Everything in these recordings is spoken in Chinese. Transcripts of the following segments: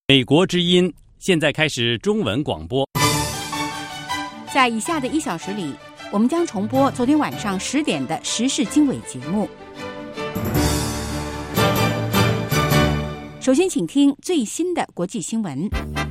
美国之音现在开始中文广播。 在以下的1小时里，我们将重播昨天晚上10点的时事经纬节目。首先，请听最新的国际新闻。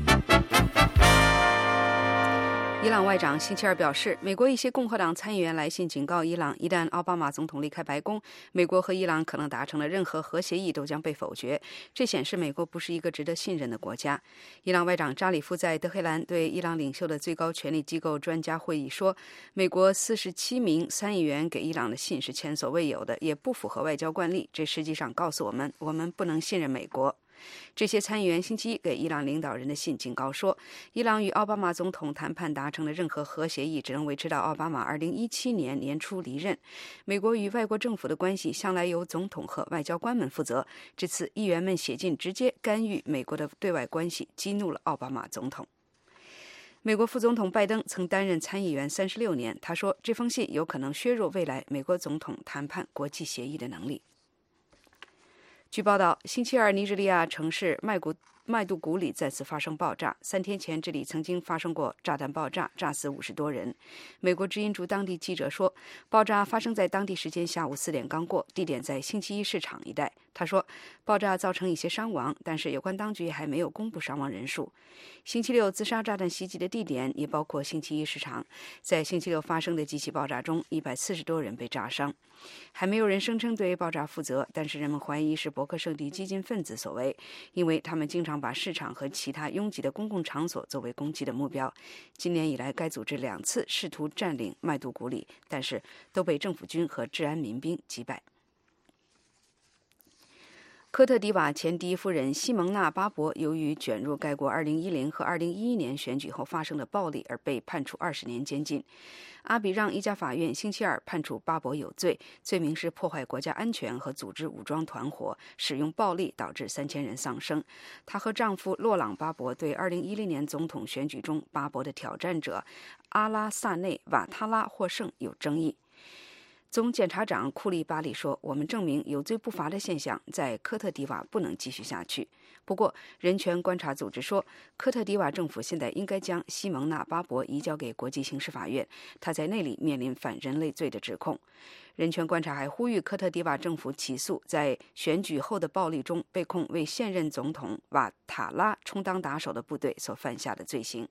伊朗外长星期二表示，美国一些共和党参议员来信警告伊朗，一旦奥巴马总统离开白宫，美国和伊朗可能达成的任何核协议都将被否决。这显示美国不是一个值得信任的国家。伊朗外长扎里夫在德黑兰对伊朗领袖的最高权力机构专家会议说，美国47名参议员给伊朗的信是前所未有的，也不符合外交惯例。这实际上告诉我们，我们不能信任美国。这些参议员星期一给伊朗领导人的信警告说，伊朗与奥巴马总统谈判达成的任何核协议只能维持到奥巴马2017年年初离任。美国与外国政府的关系向来由总统和外交官们负责，这次议员们写进直接干预美国的对外关系，激怒了奥巴马总统。美国副总统拜登曾担任参议员36年，他说这封信有可能削弱未来美国总统谈判国际协议的能力。据报道，星期二尼日利亚城市麦杜古里再次发生爆炸。3天前，这里曾经发生过炸弹爆炸，炸死50多人。美国之音驻当地记者说，爆炸发生在当地时间下午4点刚过，地点在星期一市场一带。他说，爆炸造成一些伤亡，但是有关当局还没有公布伤亡人数。星期六自杀炸弹袭击的地点也包括星期一市场。在星期六发生的几起爆炸中，140多人被炸伤。还没有人声称对爆炸负责，但是人们怀疑是伯克圣地激进分子所为，因为他们经常把市场和其他拥挤的公共场所作为攻击的目标。今年以来，该组织2次试图占领麦杜古里，但是都被政府军和治安民兵击败。科特迪瓦前第一夫人西蒙娜·巴博由于卷入该国2010和2011年选举后发生的暴力而被判处20年监禁。阿比让一家法院星期二判处巴博有罪，罪名是破坏国家安全和组织武装团伙，使用暴力导致3000人丧生。她和丈夫洛朗·巴博对2010年总统选举中巴博的挑战者阿拉萨内·瓦塔拉获胜有争议。总检察长库利巴利说，我们证明有罪不罚的现象在科特迪瓦不能继续下去。不过人权观察组织说，科特迪瓦政府现在应该将西蒙娜·巴博移交给国际刑事法院，他在那里面临反人类罪的指控。人权观察还呼吁科特迪瓦政府起诉在选举后的暴力中被控为现任总统瓦塔拉充当打手的部队所犯下的罪行。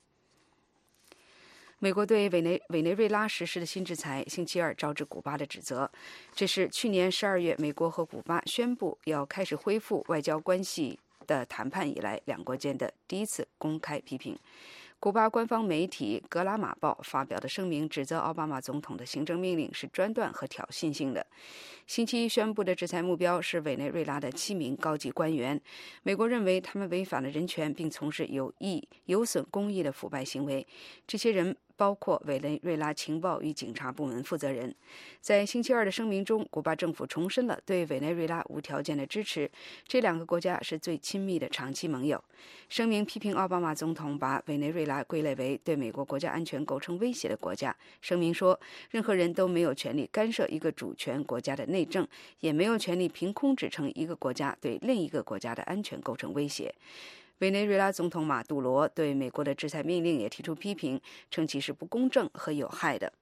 美国对委内瑞拉实施的新制裁星期二招致古巴的指责，这是去年12月美国和古巴宣布要开始恢复外交关系的谈判以来两国间的第一次公开批评。古巴官方媒体格拉马报发表的声明指责奥巴马总统的行政命令是专断和挑衅性的。星期一宣布的制裁目标是委内瑞拉的7名高级官员，美国认为他们违反了人权并从事有损公益的腐败行为。这些人包括委内瑞拉情报与警察部门负责人。在星期二的声明中，古巴政府重申了对委内瑞拉无条件的支持，这2个国家是最亲密的长期盟友。声明批评奥巴马总统把委内瑞拉归类为对美国国家安全构成威胁的国家。声明说，任何人都没有权利干涉一个主权国家的内政，也没有权利凭空指称一个国家对另一个国家的安全构成威胁。委内瑞拉总统马杜罗对美国的制裁命令也提出批评，称其是不公正和有害的。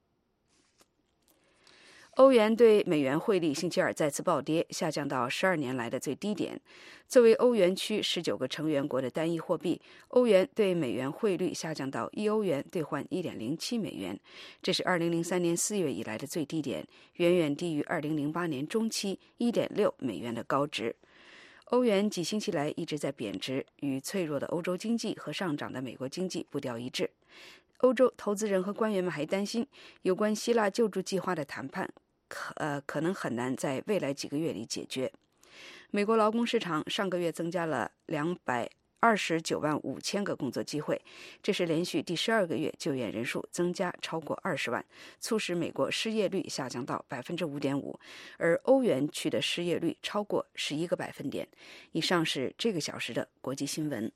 欧元对美元汇率星期二再次暴跌，下降到12年来的最低点。作为欧元区19个成员国的单一货币，欧元对美元汇率下降到1欧元兑换 1.07 美元，这是2003年4月以来的最低点，远远低于2008年中期 1.6 美元的高值。欧元几星期来一直在贬值，与脆弱的欧洲经济和上涨的美国经济步调一致。欧洲投资人和官员们还担心，有关希腊救助计划的谈判可能很难在未来几个月里解决。美国劳工市场上个月增加了229万5千个工作机会，这是连续第12个月就业人数增加超过20万，促使美国失业率下降到 5.5%， 而欧元区的失业率超过11个百分点。以上是这个小时的国际新闻。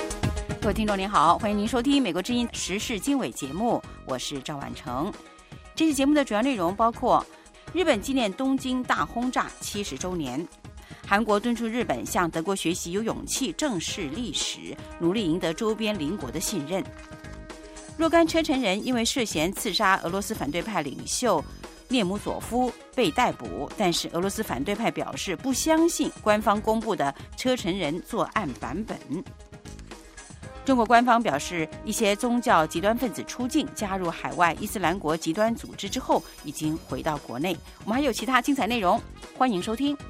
各位听众您好，欢迎您收听美国之音时事经纬节目，我是赵婉成。 这期节目的主要内容包括：日本纪念东京大轰炸70周年，韩国敦促日本向德国学习，有勇气正视历史，努力赢得周边邻国的信任。若干车臣人因为涉嫌刺杀俄罗斯反对派领袖涅姆佐夫被逮捕，但是俄罗斯反对派表示不相信官方公布的车臣人作案版本。中国官方表示，一些宗教极端分子出境加入海外伊斯兰国极端组织之后，已经回到国内。我们还有其他精彩内容，欢迎收听。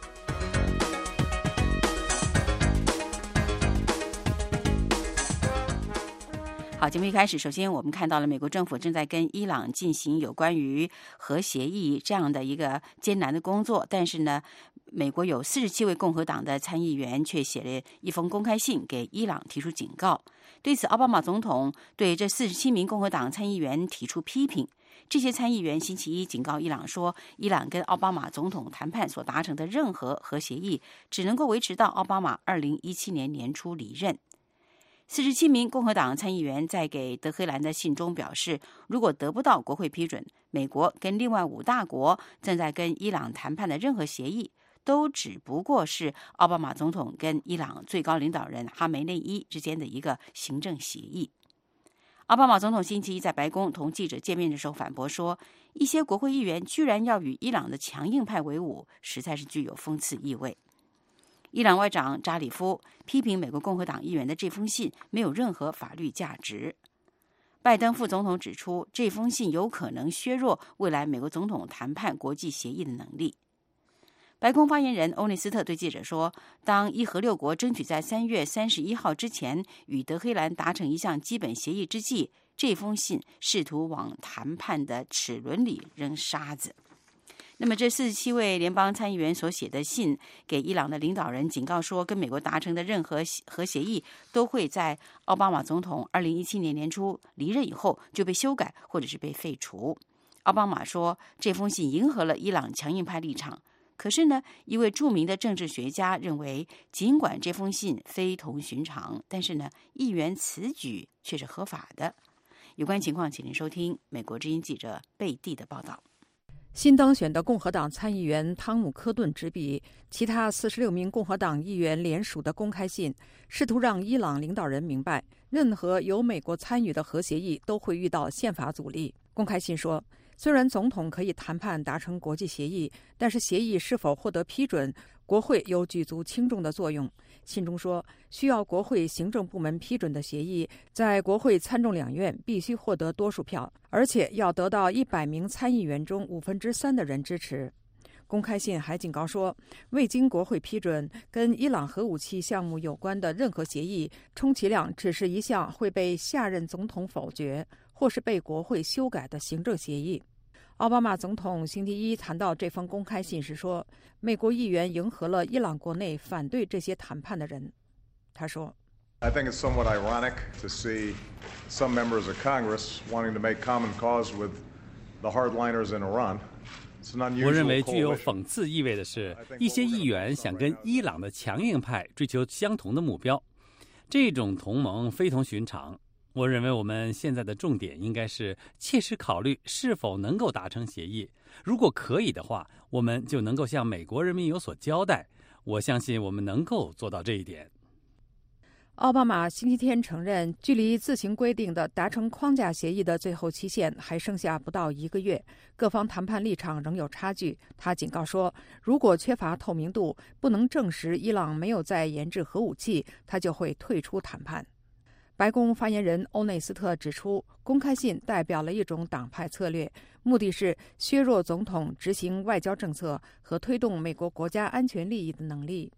好，节目一开始，首先我们看到了美国政府正在跟伊朗进行有关于核协议这样的一个艰难的工作，但是呢，美国有47位共和党的参议员却写了一封公开信给伊朗提出警告。对此，奥巴马总统对这47名共和党参议员提出批评。这些参议员星期一警告伊朗说，伊朗跟奥巴马总统谈判所达成的任何核协议只能够维持到奥巴马2017年年初离任。47名共和党参议员在给德黑兰的信中表示，如果得不到国会批准，美国跟另外5大国正在跟伊朗谈判的任何协议都只不过是奥巴马总统跟伊朗最高领导人哈梅内伊之间的一个行政协议。奥巴马总统星期一在白宫同记者见面的时候反驳说，一些国会议员居然要与伊朗的强硬派为伍，实在是具有讽刺意味。伊朗外长扎里夫批评美国共和党议员的这封信没有任何法律价值。拜登副总统指出，这封信有可能削弱未来美国总统谈判国际协议的能力。白宫发言人欧内斯特对记者说，当伊核6国争取在3月31号之前与德黑兰达成一项基本协议之际，这封信试图往谈判的齿轮里扔沙子。那么这47位联邦参议员所写的信给伊朗的领导人警告说，跟美国达成的任何核协议都会在奥巴马总统2017年年初离任以后就被修改或者是被废除。奥巴马说，这封信迎合了伊朗强硬派立场。可是呢，一位著名的政治学家认为，尽管这封信非同寻常，但是呢，议员此举却是合法的。有关情况，请您收听美国之音记者贝蒂的报道。 新当选的共和党参议员汤姆·科顿执笔，其他46名共和党议员联署的公开信，试图让伊朗领导人明白，任何由美国参与的核协议都会遇到宪法阻力。公开信说，虽然总统可以谈判达成国际协议，但是协议是否获得批准，国会有举足轻重的作用。信中说，需要国会行政部门批准的协议，在国会参众两院必须获得多数票，而且要得到100名参议员中3/5的人支持。公开信还警告说，未经国会批准，跟伊朗核武器项目有关的任何协议，充其量只是一项会被下任总统否决或是被国会修改的行政协议。奥巴马总统星期一谈到这封公开信时说，美国议员迎合了伊朗国内反对这些谈判的人。他说， I think it's somewhat ironic to see some members of Congress wanting to make common cause with the hardliners in Iran. 我认为具有讽刺意味的是，一些议员想跟伊朗的强硬派追求相同的目标，这种同盟非同寻常。我认为我们现在的重点应该是切实考虑是否能够达成协议，如果可以的话，我们就能够向美国人民有所交代。我相信我们能够做到这一点。 奥巴马星期天承认，距离自行规定的达成框架协议的最后期限还剩下不到1个月，各方谈判立场仍有差距。他警告说，如果缺乏透明度，不能证实伊朗没有在研制核武器，他就会退出谈判。白宫发言人欧内斯特指出，公开信代表了一种党派策略，目的是削弱总统执行外交政策和推动美国国家安全利益的能力。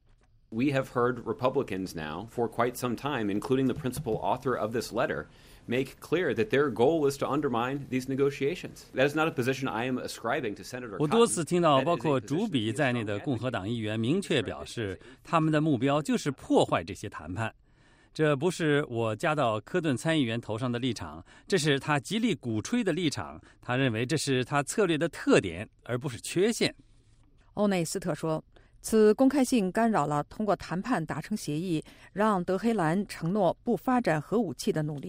We have heard Republicans now for quite some time, including the principal author of this letter, make clear that their goal is to undermine these negotiations. That is not a position I am ascribing to Senator Cotton. 我多次听到包括主笔在内的共和党议员明确表示，他们的目标就是破坏这些谈判。这不是我加到科顿参议员头上的立场，这是他极力鼓吹的立场。他认为这是他策略的特点，而不是缺陷。 欧内斯特说，此公开信干扰了通过谈判达成协议，让德黑兰承诺不发展核武器的努力。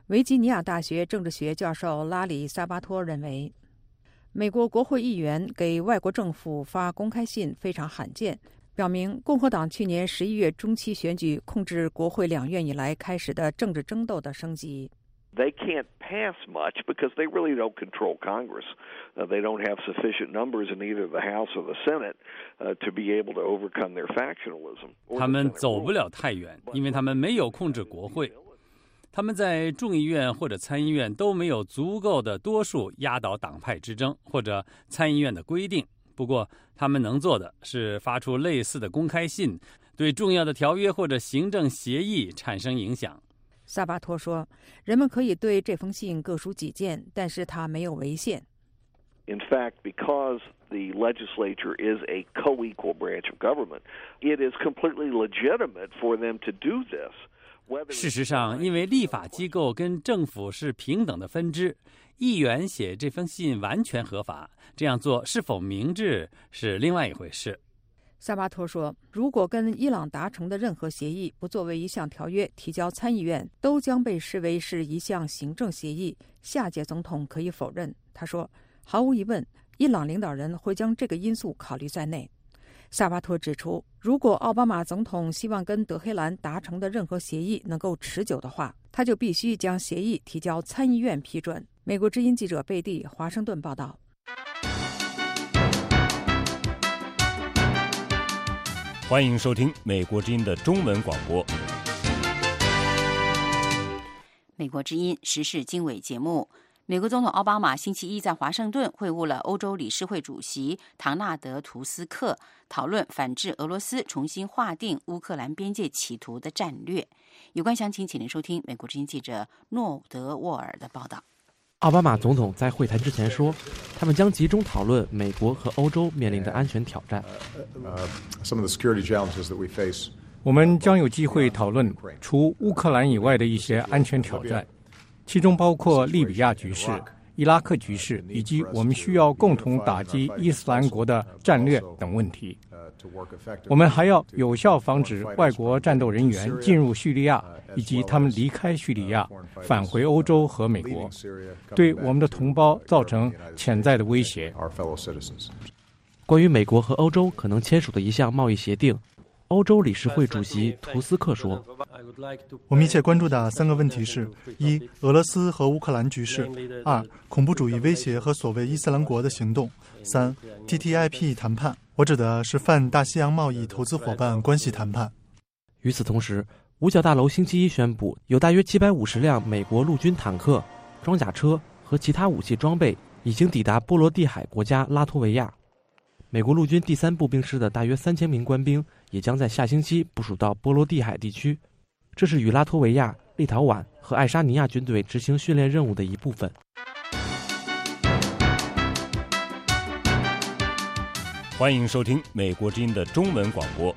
维吉尼亚大学政治学教授拉里·萨巴托认为，美国国会议员给外国政府发公开信非常罕见，表明共和党去年11月中期选举控制国会两院以来开始的政治争斗的升级。 They can't pass much because they really don't control Congress. They don't have sufficient numbers in either the House or the Senate to be able to overcome their factionalism. 他们走不了太远，因为他们没有控制国会。他们在众议院或者参议院都没有足够的多数压倒党派之争或者参议院的规定。不过，他们能做的是发出类似的公开信，对重要的条约或者行政协议产生影响。 萨巴托说，人们可以对这封信各抒己见，但是它没有违宪。 In fact, because the legislature is a co-equal branch of government, it is completely legitimate for them to do this. 事实上，因为立法机构跟政府是平等的分支，议员写这封信完全合法。这样做是否明智是另外一回事。 萨巴托说，如果跟伊朗达成的任何协议不作为一项条约提交参议院，都将被视为是一项行政协议，下届总统可以否认。他说，毫无疑问，伊朗领导人会将这个因素考虑在内。萨巴托指出，如果奥巴马总统希望跟德黑兰达成的任何协议能够持久的话，他就必须将协议提交参议院批准。美国之音记者贝蒂，华盛顿报道。 欢迎收听美国之音的中文广播。 美国之音时事经纬节目，美国总统奥巴马星期一在华盛顿会晤了欧洲理事会主席唐纳德·图斯克，讨论反制俄罗斯重新划定乌克兰边界企图的战略。有关详情，请您收听美国之音记者诺德沃尔的报道。 奥巴马总统在会谈之前说，他们将集中讨论美国和欧洲面临的安全挑战。 我们将有机会讨论除乌克兰以外的一些安全挑战，其中包括利比亚局势、伊拉克局势，以及我们需要共同打击伊斯兰国的战略等问题。我们还要有效防止外国战斗人员进入叙利亚，以及他们离开叙利亚返回欧洲和美国，对我们的同胞造成潜在的威胁。 关于美国和欧洲可能签署的一项贸易协定，欧洲理事会主席图斯克说， 我密切关注的三个问题是：一、俄罗斯和乌克兰局势；二、恐怖主义威胁和所谓伊斯兰国的行动；三、TTIP 谈判，我指的是泛大西洋贸易投资伙伴关系谈判。 与此同时，五角大楼星期一宣布，有大约750辆美国陆军坦克、装甲车和其他武器装备已经抵达波罗的海国家拉脱维亚。美国陆军第3步兵师的大约3000名官兵也将在下星期部署到波罗的海地区，这是与拉脱维亚、立陶宛和爱沙尼亚军队执行训练任务的一部分。 欢迎收听美国之音的中文广播。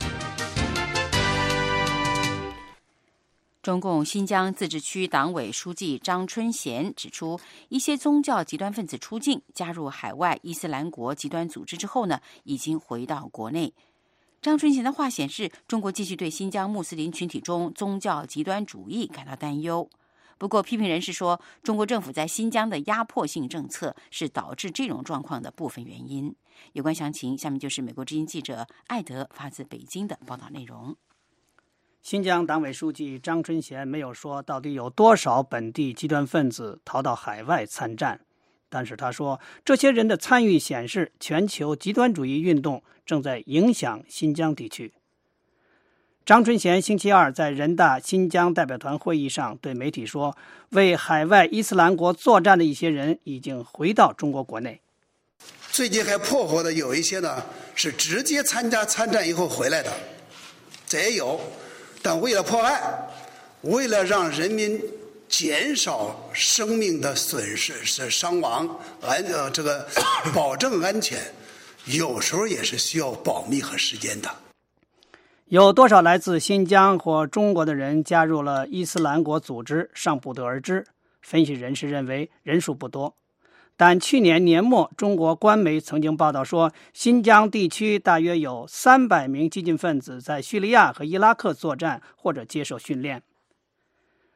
中共新疆自治区党委书记张春贤指出，一些宗教极端分子出境加入海外伊斯兰国极端组织之后呢，已经回到国内。张春贤的话显示，中国继续对新疆穆斯林群体中宗教极端主义感到担忧。不过，批评人士说，中国政府在新疆的压迫性政策是导致这种状况的部分原因。有关详情，下面就是美国之音记者艾德发自北京的报道内容。 新疆党委书记张春贤没有说到底有多少本地极端分子逃到海外参战，但是他说，这些人的参与显示全球极端主义运动正在影响新疆地区。张春贤星期二在人大新疆代表团会议上对媒体说，为海外伊斯兰国作战的一些人已经回到中国国内。 最近还破获的有一些呢，是直接参战以后回来的，这也有。但为了破案，为了让人民减少生命的损失、伤亡，保证安全，有时候也是需要保密和时间的。 有多少来自新疆或中国的人加入了伊斯兰国组织尚不得而知，分析人士认为人数不多。但去年年末，中国官媒曾经报道说，新疆地区大约有300名激进分子在叙利亚和伊拉克作战或者接受训练。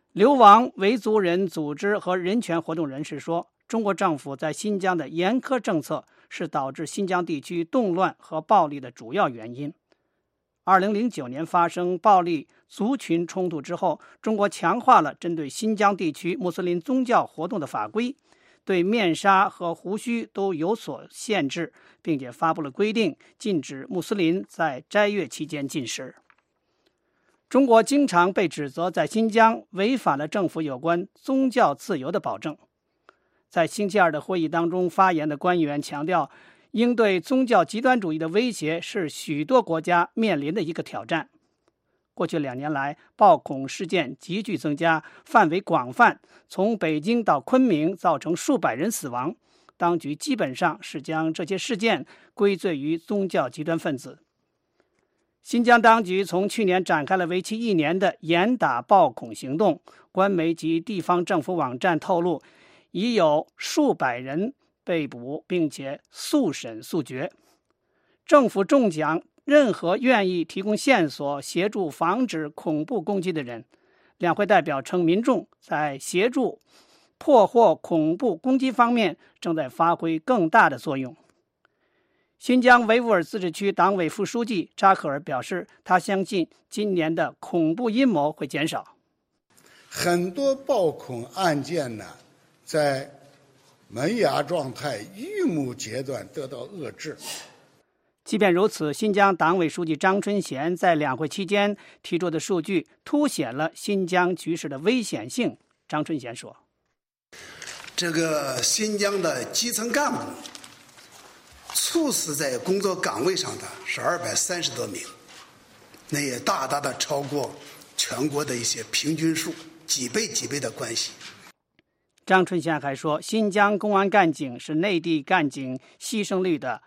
流亡维族人组织和人权活动人士说，中国政府在新疆的严苛政策是导致新疆地区动乱和暴力的主要原因。2009年发生暴力族群冲突之后，中国强化了针对新疆地区穆斯林宗教活动的法规，对面纱和胡须都有所限制，并且发布了规定，禁止穆斯林在斋月期间进食。中国经常被指责在新疆违反了政府有关宗教自由的保证。在星期二的会议当中发言的官员强调，应对宗教极端主义的威胁是许多国家面临的一个挑战。过去2年来，暴恐事件急剧增加，范围广泛，从北京到昆明造成数百人死亡。当局基本上是将这些事件归罪于宗教极端分子。新疆当局从去年展开了为期1年的严打暴恐行动，官媒及地方政府网站透露，已有数百人被捕，并且速审速决。政府重奖任何愿意提供线索协助防止恐怖攻击的人。两会代表称，民众在协助破获恐怖攻击方面正在发挥更大的作用。新疆维吾尔自治区党委副书记扎克尔表示，他相信今年的恐怖阴谋会减少。 很多暴恐案件呢，在萌芽状态、预谋阶段得到遏制。 即便如此，新疆党委书记张春贤在两会期间提出的数据凸显了新疆局势的危险性。张春贤说， 这个新疆的基层干部猝死在工作岗位上的是230多名，那也大大的超过全国的一些平均数，几倍的关系。 张春贤还说，新疆公安干警是内地干警牺牲率的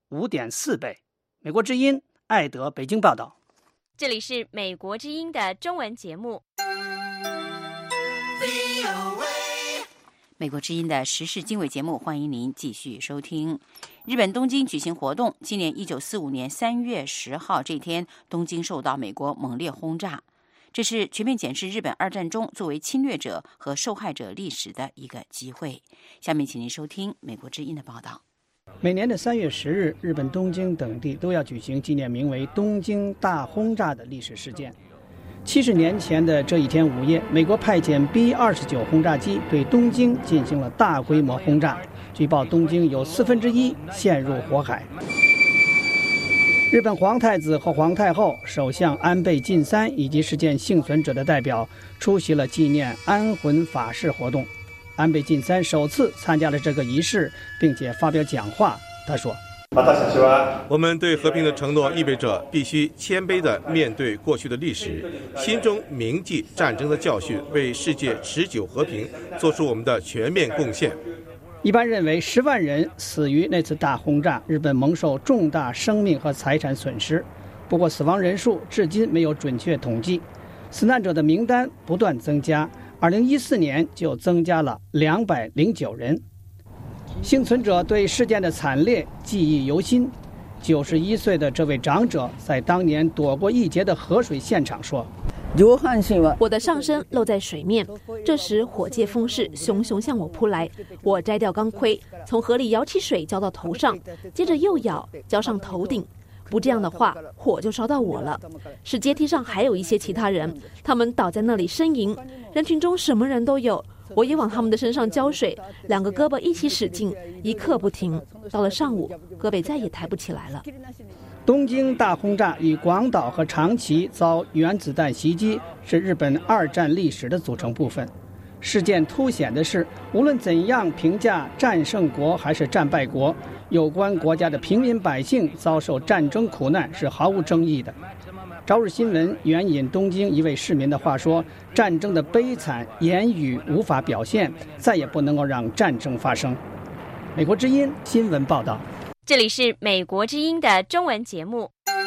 5.4倍。美国之音艾德北京报道。 这里是美国之音的中文节目。 美国之音的时事经纬节目，欢迎您继续收听。日本东京举行活动，今年1945年3月10号这天，东京受到美国猛烈轰炸。这是全面检视日本2战中作为侵略者和受害者历史的一个机会。下面请您收听美国之音的报道。 每年的3月10日，日本东京等地都要举行纪念名为东京大轰炸的历史事件。70年前的这一天午夜，美国派遣 B-29 轰炸机对东京进行了大规模轰炸，据报东京有1/4陷入火海。日本皇太子和皇太后、首相安倍晋三以及事件幸存者的代表出席了纪念安魂法事活动。安倍晋三首次参加了这个仪式，并且发表讲话。他说， 我们对和平的承诺意味着必须谦卑地面对过去的历史，心中铭记战争的教训，为世界持久和平做出我们的全面贡献。 一般认为10万人死于那次大轰炸，日本蒙受重大生命和财产损失。不过死亡人数至今没有准确统计，死难者的名单不断增加，2014年就增加了209人。幸存者对事件的惨烈记忆犹新。91岁的这位长者在当年躲过一劫的河水现场说， 我的上身露在水面，这时火借风势熊熊向我扑来，我摘掉钢盔，从河里舀起水浇到头上，接着又舀浇上头顶，不这样的话火就烧到我了。是阶梯上还有一些其他人，他们倒在那里呻吟，人群中什么人都有，我也往他们的身上浇水，2个胳膊一起使劲，一刻不停。到了上午，胳膊再也抬不起来了。 东京大轰炸与广岛和长崎遭原子弹袭击是日本2战历史的组成部分。事件凸显的是，无论怎样评价战胜国还是战败国，有关国家的平民百姓遭受战争苦难是毫无争议的。朝日新闻援引东京一位市民的话说，战争的悲惨言语无法表现，再也不能够让战争发生。美国之音新闻报道。 这里是美国之音的中文节目。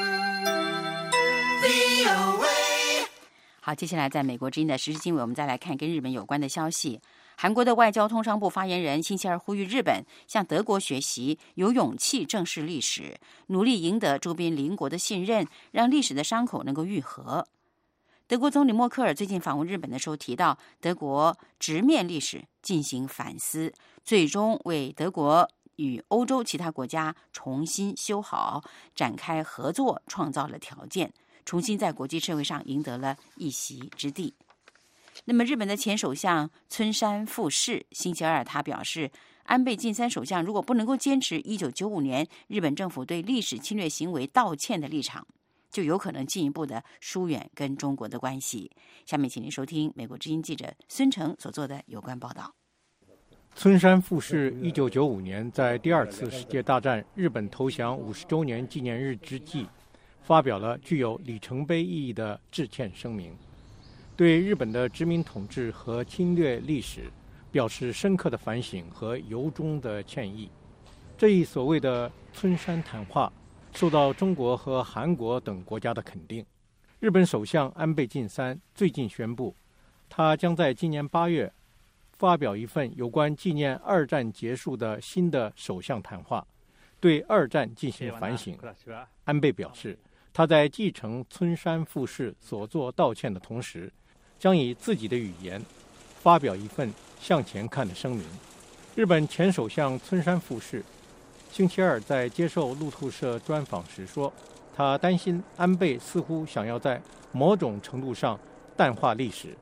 好，接下来在美国之音的时事经纬，我们再来看跟日本有关的消息。韩国的外交通商部发言人星期二呼吁日本向德国学习，有勇气正视历史，努力赢得周边邻国的信任，让历史的伤口能够愈合。 德国总理默克尔最近访问日本的时候提到，德国直面历史进行反思，最终为德国与欧洲其他国家重新修好、展开合作创造了条件，重新在国际社会上赢得了一席之地。那么日本的前首相村山富市星期二他表示，安倍晋三首相如果不能够坚持1995年日本政府对历史侵略行为道歉的立场，就有可能进一步的疏远跟中国的关系。下面请您收听美国之音记者孙成所做的有关报道。 村山富市1995年在第二次世界大战日本投降50周年纪念日之际，发表了具有里程碑意义的致歉声明，对日本的殖民统治和侵略历史表示深刻的反省和由衷的歉意。这一所谓的村山谈话受到中国和韩国等国家的肯定。日本首相安倍晋三最近宣布，他将在今年8月发表一份有关纪念二战结束的新的首相谈话，对二战进行反省。安倍表示，他在继承村山富市所做道歉的同时，将以自己的语言发表一份向前看的声明。日本前首相村山富市星期二在接受路透社专访时说，他担心安倍似乎想要在某种程度上淡化历史。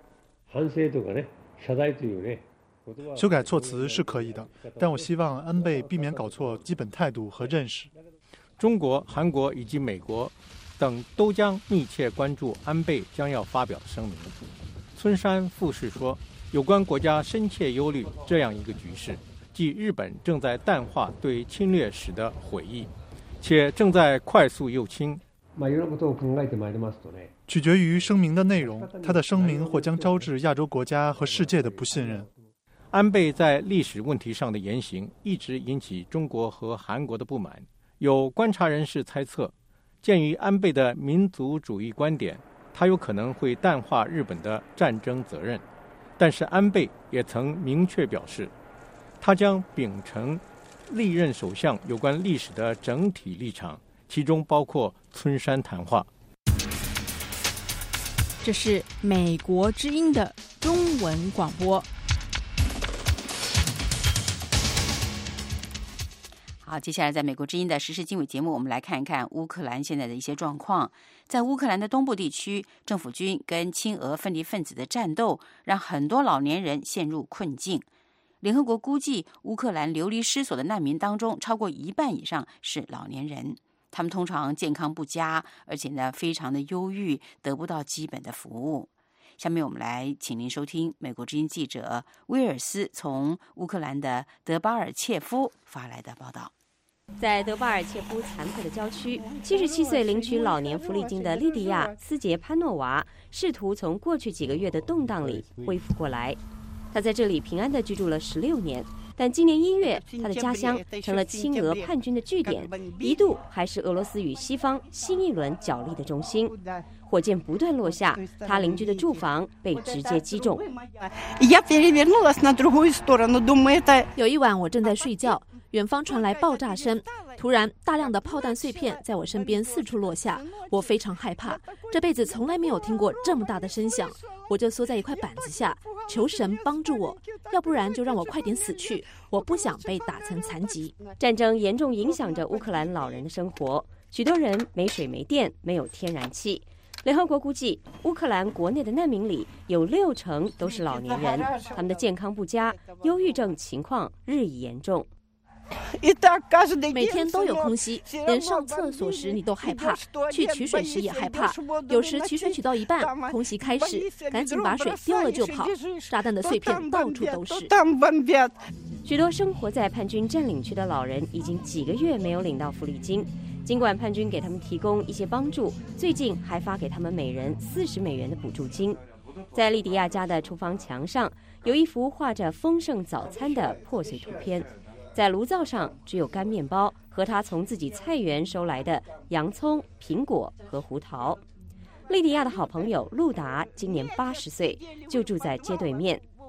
修改措辞是可以的，但我希望安倍避免搞错基本态度和认识。 中国、韩国以及美国等都将密切关注安倍将要发表的声明。村山富市说，有关国家深切忧虑这样一个局势，即日本正在淡化对侵略史的悔意，且正在快速右倾。 取决于声明的内容，他的声明或将招致亚洲国家和世界的不信任。 安倍在历史问题上的言行一直引起中国和韩国的不满。有观察人士猜测，鉴于安倍的民族主义观点，他有可能会淡化日本的战争责任。但是安倍也曾明确表示，他将秉承历任首相有关历史的整体立场，其中包括村山谈话。 这是美国之音的中文广播。 好，接下来在美国之音的时事经纬节目，我们来看一看乌克兰现在的一些状况。在乌克兰的东部地区，政府军跟亲俄分离分子的战斗让很多老年人陷入困境。联合国估计，乌克兰流离失所的难民当中，超过1半以上是老年人。他们通常健康不佳，而且呢非常的忧郁，得不到基本的服务。下面我们来请您收听美国之音记者威尔斯从乌克兰的德巴尔切夫发来的报道。 在德巴尔切夫残破的郊区，77岁领取老年福利金的莉迪亚·斯杰潘诺娃试图从过去几个月的动荡里恢复过来。她在这里平安地居住了16年，但今年1月，她的家乡成了亲俄叛军的据点，一度还是俄罗斯与西方新一轮角力的中心。火箭不断落下，他邻居的住房被直接击中。 有一晚，我正在睡觉，远方传来爆炸声，突然大量的炮弹碎片在我身边四处落下，我非常害怕，这辈子从来没有听过这么大的声响，我就缩在一块板子下，求神帮助我，要不然就让我快点死去，我不想被打成残疾。 战争严重影响着乌克兰老人的生活，许多人没水没电，没有天然气。联合国估计，乌克兰国内的难民里有60%都是老年人，他们的健康不佳，忧郁症情况日益严重。 每天都有空袭，连上厕所时你都害怕，去取水时也害怕，有时取水取到一半，空袭开始，赶紧把水丢了就跑，炸弹的碎片到处都是。 许多生活在叛军占领区的老人已经几个月没有领到福利金，尽管叛军给他们提供一些帮助，最近还发给他们每人40美元的补助金。在莉迪亚家的厨房墙上有一幅画着丰盛早餐的破碎图片，在炉灶上只有干面包和他从自己菜园收来的洋葱、苹果和胡桃。莉迪亚的好朋友路达今年80岁，就住在街对面。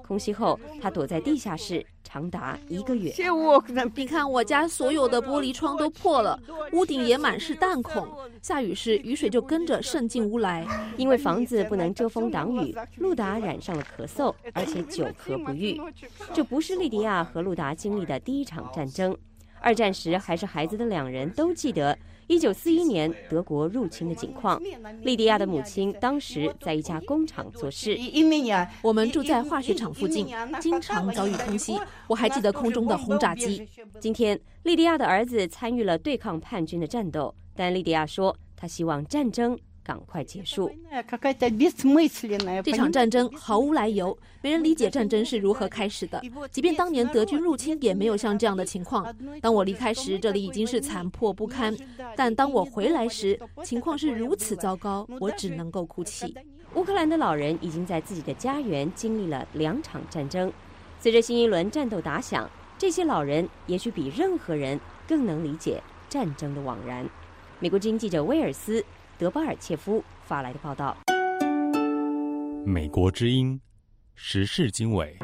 空袭后，他躲在地下室长达1个月。 你看，我家所有的玻璃窗都破了，屋顶也满是弹孔。下雨时，雨水就跟着渗进屋来。 因为房子不能遮风挡雨，路达染上了咳嗽，而且久咳不愈。这不是莉迪亚和路达经历的第一场战争。2战时还是孩子的2人都记得1941年德国入侵的景况。莉迪亚的母亲当时在一家工厂做事， 我们住在化学厂附近，经常遭遇空袭。我还记得空中的轰炸机。 今天，莉迪亚的儿子参与了对抗叛军的战斗，但莉迪亚说，她希望战争赶快结束。 这场战争毫无来由，没人理解战争是如何开始的。即便当年德军入侵，也没有像这样的情况。当我离开时，这里已经是残破不堪，但当我回来时，情况是如此糟糕，我只能够哭泣。 乌克兰的老人已经在自己的家园经历了2场战争。随着新一轮战斗打响，这些老人也许比任何人更能理解战争的惘然。美国之音记者威尔斯·德巴尔切夫发来的报道。 美国之音时事经纬。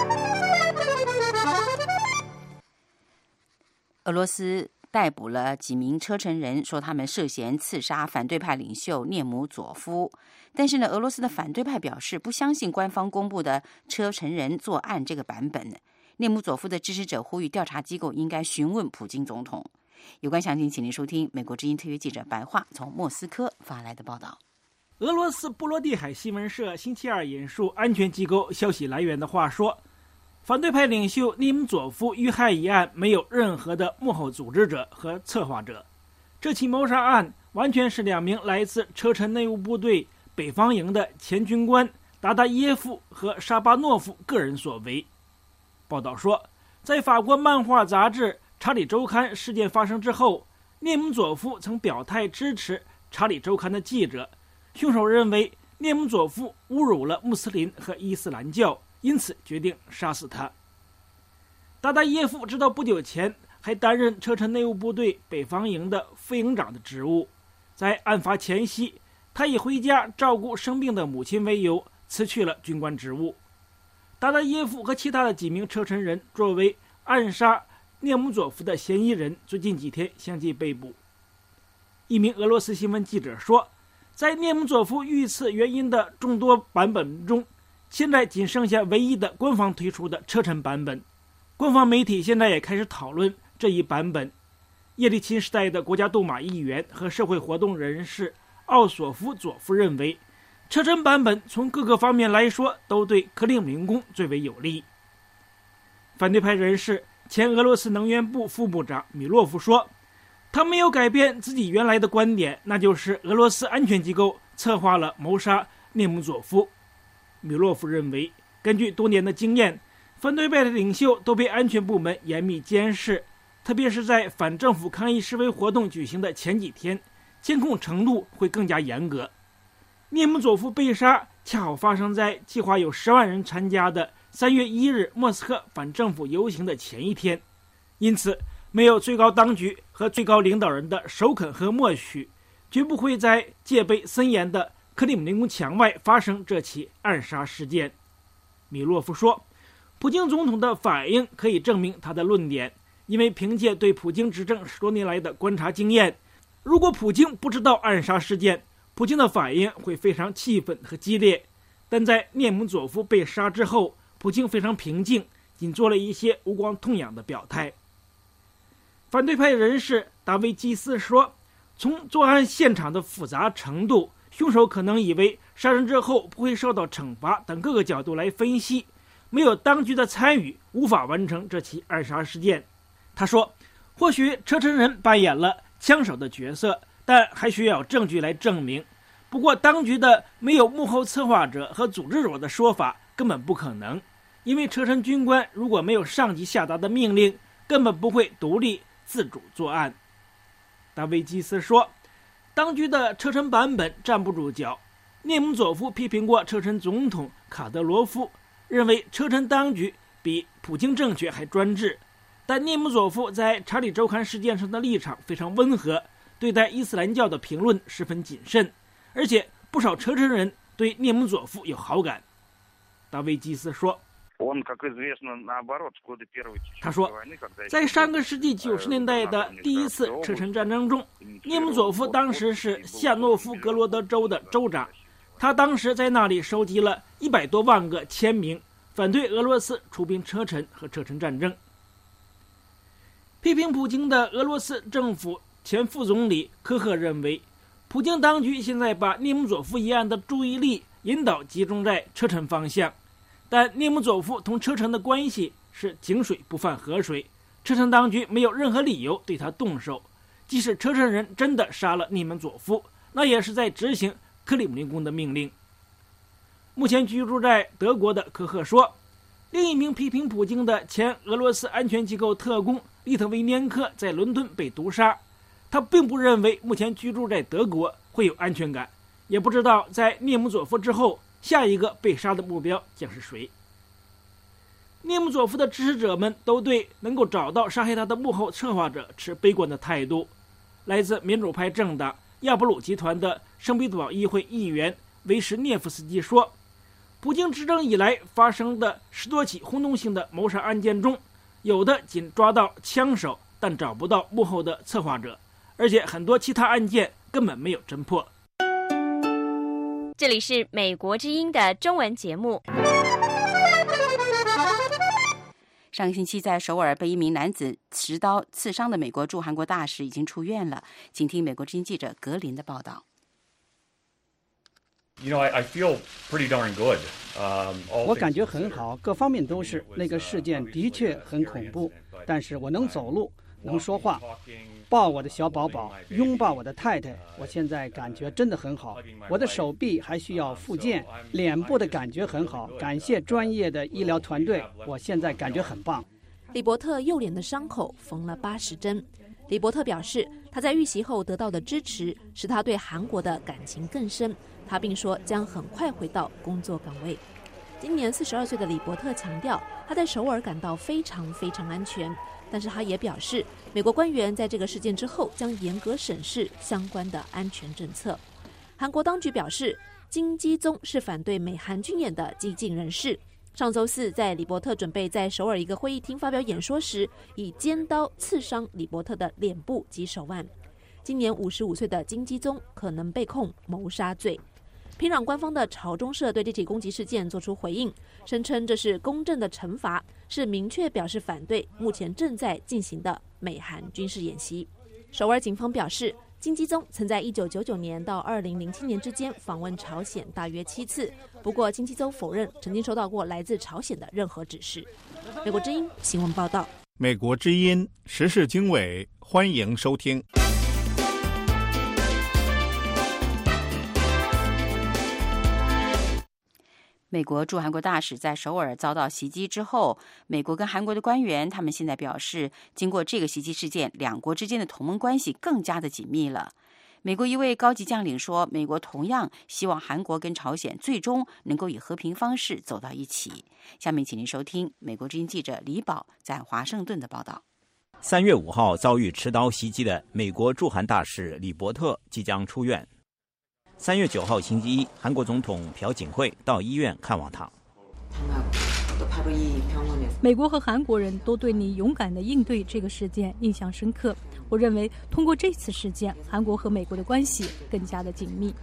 俄罗斯逮捕了几名车臣人，说他们涉嫌刺杀反对派领袖涅姆佐夫。但是呢，俄罗斯的反对派表示不相信官方公布的车臣人作案这个版本。涅姆佐夫的支持者呼吁调查机构应该询问普京总统。有关详情，请您收听美国之音特约记者白桦从莫斯科发来的报道。 俄罗斯波罗的海新闻社星期二引述安全机构消息来源的话说，反对派领袖涅姆佐夫遇害一案没有任何的幕后组织者和策划者，这起谋杀案完全是2名来自车臣内务部队北方营的前军官达达耶夫和沙巴诺夫个人所为。报道说，在法国漫画杂志《查理周刊》事件发生之后，涅姆佐夫曾表态支持《查理周刊》的记者。凶手认为涅姆佐夫侮辱了穆斯林和伊斯兰教，因此决定杀死他。达达耶夫直到不久前还担任车臣内务部队北方营的副营长的职务。在案发前夕，他以回家照顾生病的母亲为由辞去了军官职务。达达耶夫和其他的几名车臣人作为暗杀涅姆佐夫的嫌疑人，最近几天相继被捕。一名俄罗斯新闻记者说，在涅姆佐夫遇刺原因的众多版本中，现在仅剩下唯一的官方推出的车臣版本。官方媒体现在也开始讨论这一版本。叶利钦时代的国家杜马议员和社会活动人士奥索夫佐夫认为，车臣版本从各个方面来说都对克里姆林宫最为有利。反对派人士前俄罗斯能源部副部长米洛夫说，他没有改变自己原来的观点，那就是俄罗斯安全机构策划了谋杀涅姆佐夫。米洛夫认为，根据多年的经验，反对派的领袖都被安全部门严密监视，特别是在反政府抗议示威活动举行的前几天，监控程度会更加严格。涅姆佐夫被杀恰好发生在计划有10万人参加的3月1日莫斯科反政府游行的前一天，因此没有最高当局和最高领导人的首肯和默许，绝不会在戒备森严的克里姆林宫墙外发生这起暗杀事件。米洛夫说，普京总统的反应可以证明他的论点，因为凭借对普京执政10多年来的观察经验，如果普京不知道暗杀事件，普京的反应会非常气愤和激烈。但在涅姆佐夫被杀之后，普京非常平静，仅做了一些无关痛痒的表态。反对派人士达维基斯说，从作案现场的复杂程度、凶手可能以为杀人之后不会受到惩罚等各个角度来分析，没有当局的参与，无法完成这起暗杀事件。他说，或许车臣人扮演了枪手的角色，但还需要证据来证明。不过当局的没有幕后策划者和组织者的说法根本不可能，因为车臣军官如果没有上级下达的命令，根本不会独立自主作案。达维基斯说，当局的车臣版本站不住脚。涅姆佐夫批评过车臣总统卡德罗夫，认为车臣当局比普京政权还专制，但涅姆佐夫在查理周刊事件上的立场非常温和，对待伊斯兰教的评论十分谨慎，而且不少车臣人对涅姆佐夫有好感。达维基斯说， 他说，在上个世纪90年代的第一次车臣战争中，涅姆佐夫当时是夏诺夫格罗德州的州长，他当时在那里收集了100多万个签名，反对俄罗斯出兵车臣和车臣战争。批评普京的俄罗斯政府前副总理科赫认为，普京当局现在把涅姆佐夫一案的注意力引导集中在车臣方向，但涅姆佐夫同车臣的关系是井水不犯河水，车臣当局没有任何理由对他动手。即使车臣人真的杀了涅姆佐夫，那也是在执行克里姆林宫的命令。目前居住在德国的科赫说，另一名批评普京的前俄罗斯安全机构特工利特维年科在伦敦被毒杀。他并不认为目前居住在德国会有安全感，也不知道在涅姆佐夫之后下一个被杀的目标将是谁。涅姆佐夫的支持者们都对能够找到杀害他的幕后策划者持悲观的态度。来自民主派政党亚布鲁集团的圣彼得堡议会议员维什涅夫斯基说，普京执政以来发生的10多起轰动性的谋杀案件中，有的仅抓到枪手，但找不到幕后的策划者，而且很多其他案件根本没有侦破。 这里是美国之音的中文节目。 上个星期在首尔被一名男子持刀刺伤的美国驻韩国大使已经出院了，请听美国之音记者格林的报道。 I feel pretty darn good. 我感觉很好，各方面都是。那个事件的确很恐怖，但是我能走路，能说话，抱我的小宝宝，拥抱我的太太，我现在感觉真的很好。我的手臂还需要复健，脸部的感觉很好，感谢专业的医疗团队，我现在感觉很棒。 李伯特右脸的伤口缝了80针。李伯特表示，他在遇袭后得到的支持使他对韩国的感情更深。他并说将很快回到工作岗位。今年42岁的李伯特强调，他在首尔感到非常安全，但是他也表示，美国官员在这个事件之后将严格审视相关的安全政策。韩国当局表示，金基宗是反对美韩军演的激进人士。上周四，在李伯特准备在首尔一个会议厅发表演说时，以尖刀刺伤李伯特的脸部及手腕。今年55岁的金基宗可能被控谋杀罪。平壤官方的朝中社对这起攻击事件作出回应，声称这是公正的惩罚，是明确表示反对目前正在进行的美韩军事演习。首尔警方表示，金基宗曾在1999年到2007年之间访问朝鲜大约7次，不过金基宗否认曾经收到过来自朝鲜的任何指示。美国之音新闻报道。 美国之音时事经纬，欢迎收听。 美国驻韩国大使在首尔遭到袭击之后，美国跟韩国的官员他们现在表示，经过这个袭击事件，两国之间的同盟关系更加的紧密了。美国一位高级将领说，美国同样希望韩国跟朝鲜最终能够以和平方式走到一起。下面请您收听美国之音记者李宝在华盛顿的报道。 3月5号遭遇持刀袭击的美国驻韩大使李伯特即将出院。3月9号星期一，韩国总统朴槿惠到医院看望他。 美国和韩国人都对你勇敢地应对这个事件印象深刻。我认为通过这次事件，韩国和美国的关系更加的紧密。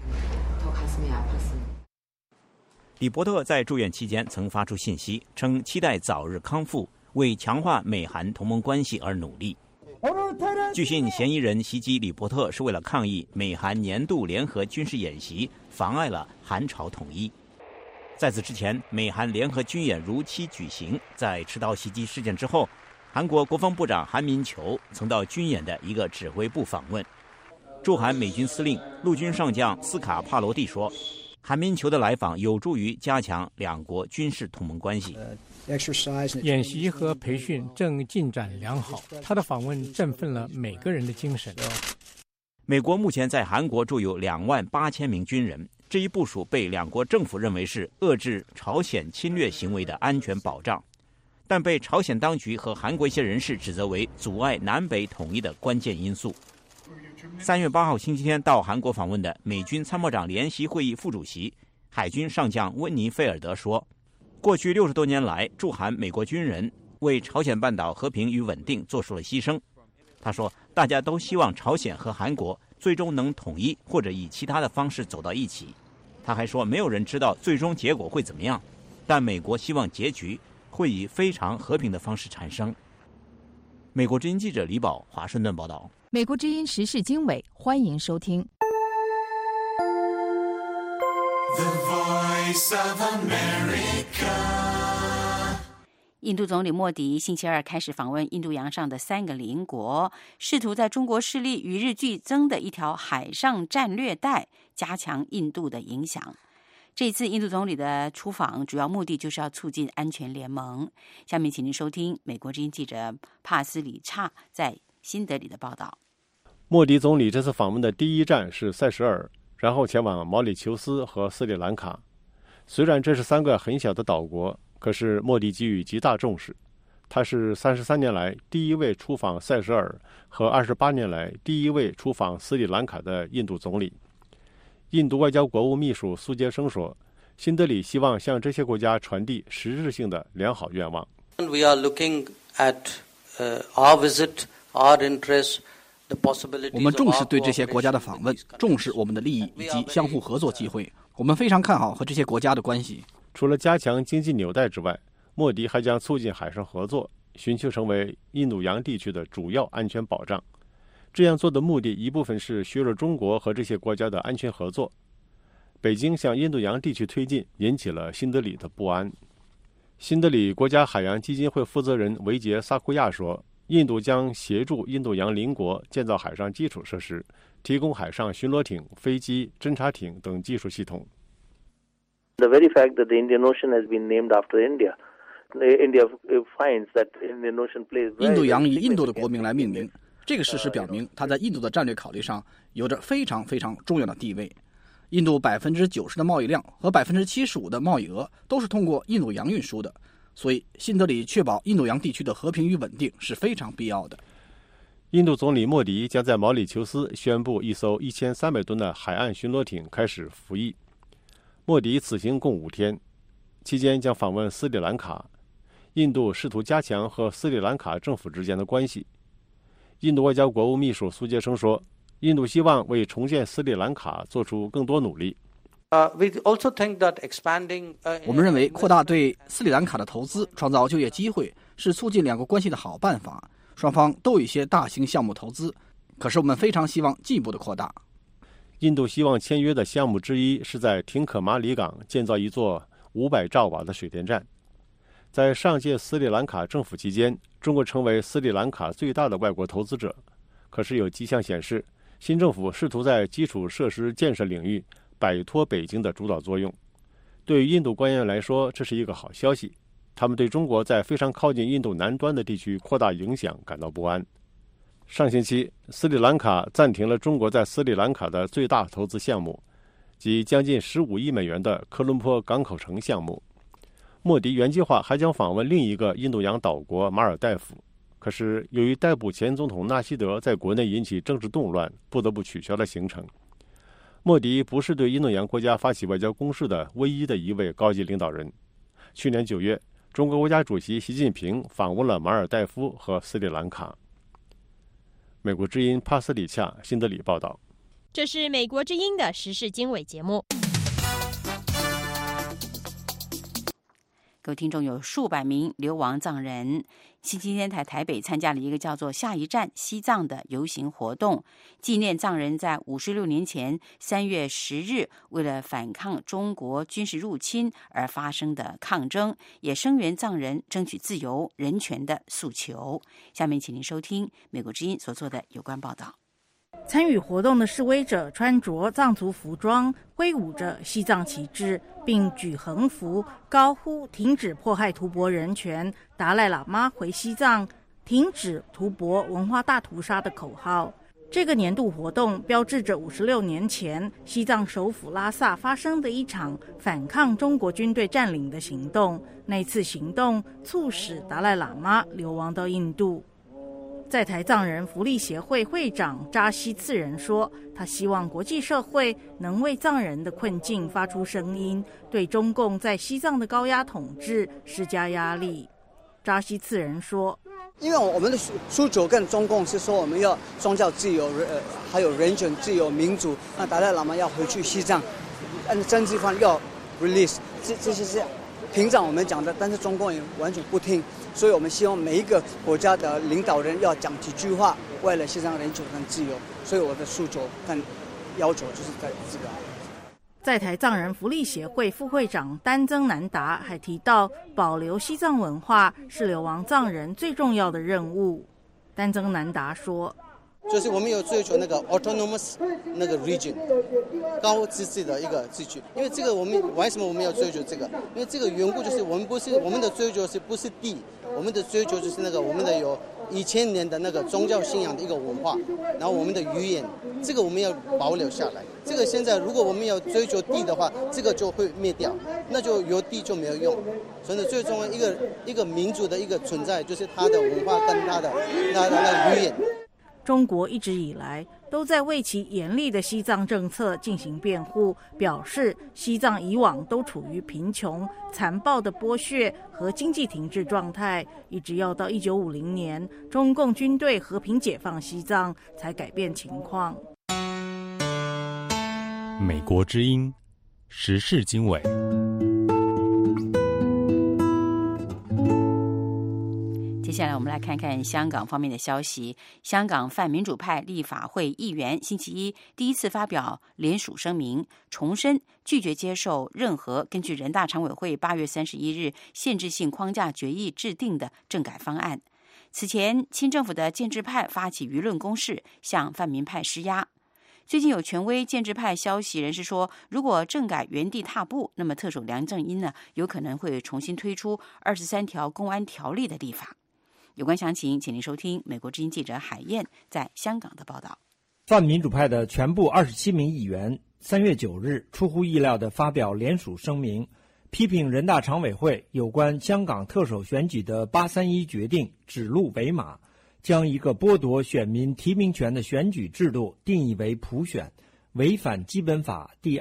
李伯特在住院期间曾发出信息，称期待早日康复，为强化美韩同盟关系而努力。据信，嫌疑人袭击李伯特是为了抗议美韩年度联合军事演习妨碍了韩朝统一。在此之前，美韩联合军演如期举行。在持刀袭击事件之后，韩国国防部长韩民球曾到军演的一个指挥部访问。驻韩美军司令陆军上将斯卡帕罗蒂说，韩民球的来访有助于加强两国军事同盟关系。 演习和培训正进展良好，他的访问振奋了每个人的精神。 美国目前在韩国驻有28000名军人，这一部署被两国政府认为是遏制朝鲜侵略行为的安全保障，但被朝鲜当局和韩国一些人士指责为阻碍南北统一的关键因素。3月8号星期天到韩国访问的美军参谋长联席会议副主席海军上将温尼菲尔德说， 过去60多年来，驻韩美国军人为朝鲜半岛和平与稳定做出了牺牲。他说，大家都希望朝鲜和韩国最终能统一，或者以其他的方式走到一起。他还说，没有人知道最终结果会怎么样，但美国希望结局会以非常和平的方式产生。美国之音记者李宝，华盛顿报道。 美国之音时事经纬，欢迎收听。 The Voice of America。印度总理莫迪星期二开始访问印度洋上的3个邻国，试图在中国势力与日俱增的一条海上战略带加强印度的影响。这次印度总理的出访主要目的就是要促进安全联盟。下面请您收听美国之音记者帕斯里查在新德里的报道。 莫迪总理这次访问的第一站是塞舌尔，然后前往毛里求斯和斯里兰卡。虽然这是3个很小的岛国，可是莫迪给予极大重视。他是33年来第一位出访塞舌尔和28年来第一位出访斯里兰卡的印度总理。印度外交国务秘书苏杰生说，新德里希望向这些国家传递实质性的良好愿望。 We are looking at our visit, our interest. 我们重视对这些国家的访问，重视我们的利益以及相互合作机会。我们非常看好和这些国家的关系。 除了加强经济纽带之外，莫迪还将促进海上合作，寻求成为印度洋地区的主要安全保障。这样做的目的一部分是削弱中国和这些国家的安全合作。北京向印度洋地区推进，引起了新德里的不安。新德里国家海洋基金会负责人维杰·萨库亚说，印度将协助印度洋邻国建造海上基础设施，提供海上巡逻艇、飞机、侦察艇等技术系统。 The very fact that the Indian Ocean has been named after India, India finds that Indian Ocean plays. 印度洋以印度的国名来命名，这个事实表明它在印度的战略考虑上有着非常非常重要的地位。印度90%的贸易量和75%的贸易额都是通过印度洋运输的。所以，新德里确保印度洋地区的和平与稳定是非常必要的。 印度总理莫迪将在毛里求斯宣布一艘1300吨的海岸巡逻艇开始服役。莫迪此行共5天，期间将访问斯里兰卡。印度试图加强和斯里兰卡政府之间的关系。印度外交国务秘书苏杰生说，印度希望为重建斯里兰卡做出更多努力。 我们认为扩大对斯里兰卡的投资，创造就业机会，是促进2国关系的好办法。双方都有一些大型项目投资，可是我们非常希望进一步的扩大。 印度希望签约的项目之一是在廷可马里港建造一座500兆瓦的水电站。在上届斯里兰卡政府期间，中国成为斯里兰卡最大的外国投资者。可是有迹象显示，新政府试图在基础设施建设领域摆脱北京的主导作用。对于印度官员来说，这是一个好消息。他们对中国在非常靠近印度南端的地区扩大影响感到不安。上星期，斯里兰卡暂停了中国在斯里兰卡的最大投资项目，即将近15亿美元的科伦坡港口城项目。莫迪原计划还将访问另一个印度洋岛国马尔代夫，可是由于逮捕前总统纳西德在国内引起政治动乱，不得不取消了行程。莫迪不是对印度洋国家发起外交攻势的唯一的一位高级领导人。去年9月，中国国家主席习近平访问了马尔代夫和斯里兰卡。美国之音帕斯里恰新德里报道。 这是美国之音的时事经纬节目。 各位听众，有数百名流亡藏人星期天在台北参加了一个叫做下一站西藏的游行活动，纪念藏人在56年前3月10日为了反抗中国军事入侵而发生的抗争，也声援藏人争取自由人权的诉求。下面请您收听美国之音所做的有关报道。 参与活动的示威者穿着藏族服装，挥舞着西藏旗帜，并举横幅，高呼停止迫害吐蕃人权，达赖喇嘛回西藏，停止吐蕃文化大屠杀的口号。这个年度活动标志着56年前西藏首府拉萨发生的一场反抗中国军队占领的行动。那次行动促使达赖喇嘛流亡到印度。 在台藏人福利协会会长扎西次仁说，他希望国际社会能为藏人的困境发出声音，对中共在西藏的高压统治施加压力。扎西次仁说， 因为我们的诉求跟中共是说我们要宗教自由，还有人权自由民主，那达赖喇嘛要回去西藏，按政治方要 release， 这些是平常我们讲的，但是中共也完全不听，所以我们希望每一个国家的领导人要讲几句话，为了西藏人权跟自由，所以我的诉求跟要求就是在这个。 在台藏人福利协会副会长丹增南达还提到，保留西藏文化是流亡藏人最重要的任务。丹增南达说， 就是我们有追求那个 autonomous 那个 region 高自治的一个自治，因为这个为什么我们要追求这个？因为这个缘故就是我们的追求不是地，我们的追求就是那个我们的有1000年的那个宗教信仰的一个文化，然后我们的语言，这个我们要保留下来。这个现在如果我们要追求地的话，这个就会灭掉，那就有地就没有用。所以最重要一个民族的一个存在，就是它的文化跟它的语言。 中国一直以来都在为其严厉的西藏政策进行辩护，表示西藏以往都处于贫穷、残暴的剥削和经济停滞状态，一直要到1950年中共军队和平解放西藏才改变情况。 美国之音时事经纬。 接下来我们来看看香港方面的消息。香港泛民主派立法会议员星期一第一次发表联署声明，重申拒绝接受任何根据人大常委会8月31日限制性框架决议制定的政改方案。此前，亲政府的建制派发起舆论攻势，向泛民派施压。最近有权威建制派消息人士说，如果政改原地踏步，那么特首梁振英有可能会重新推出23条公安条例的立法。有关详情，请您收听美国之音记者海燕在香港的报道。 泛民主派的全部27名议员3月9日出乎意料地发表联署声明，批评人大常委会有关香港特首选举的831决定指鹿为马，将一个剥夺选民提名权的选举制度定义为普选，违反基本法第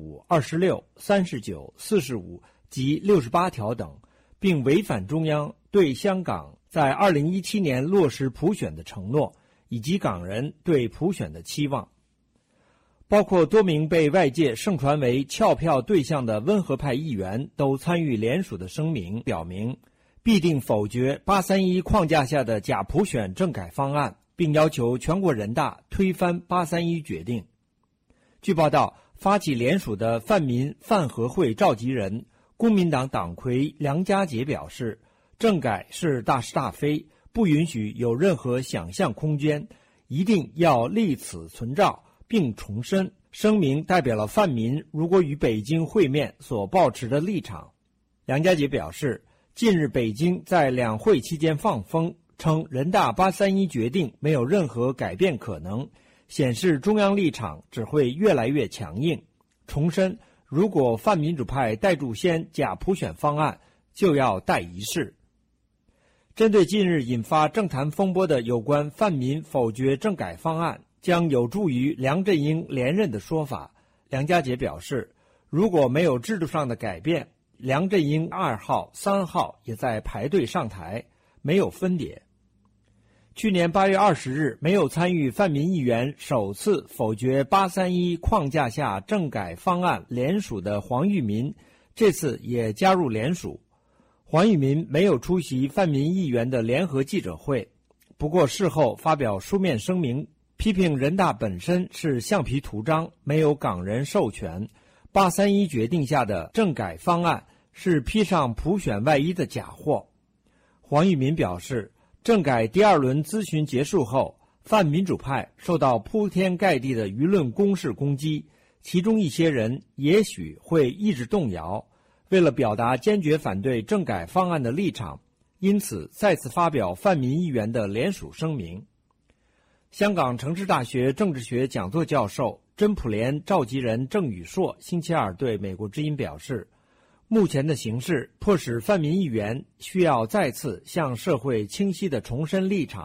25、26、39、45及68条等，并违反中央对香港在2017年落实普选的承诺，以及港人对普选的期望。包括多名被外界盛传为撬票对象的温和派议员都参与联署的声明，表明必定否决831框架下的假普选政改方案，并要求全国人大推翻831决定。据报道，发起联署的泛民泛合会召集人、公民党党魁梁家杰表示，政改是大是大非，不允许有任何想象空间，一定要立此存照，并重申声明代表了泛民如果与北京会面所抱持的立场。梁家杰表示，近日北京在两会期间放风，称人大831决定没有任何改变可能，显示中央立场只会越来越强硬。重申，如果泛民主派带住先假普选方案，就要带一试。针对近日引发政坛风波的有关泛民否决政改方案将有助于梁振英连任的说法，梁家杰表示，如果没有制度上的改变，梁振英2号、3号也在排队上台，没有分别。去年8月20日，没有参与泛民议员首次否决831框架下政改方案联署的黄玉民，这次也加入联署。黄玉民没有出席泛民议员的联合记者会，不过事后发表书面声明，批评人大本身是橡皮图章，没有港人授权，831决定下的政改方案是披上普选外衣的假货。黄玉民表示，政改第2轮咨询结束后，泛民主派受到铺天盖地的舆论攻势攻击，其中一些人也许会意志动摇，为了表达坚决反对政改方案的立场，因此再次发表泛民议员的联署声明。香港城市大学政治学讲座教授、真普联召集人郑宇硕星期二对美国之音表示，目前的形势迫使泛民议员需要再次向社会清晰地重申立场，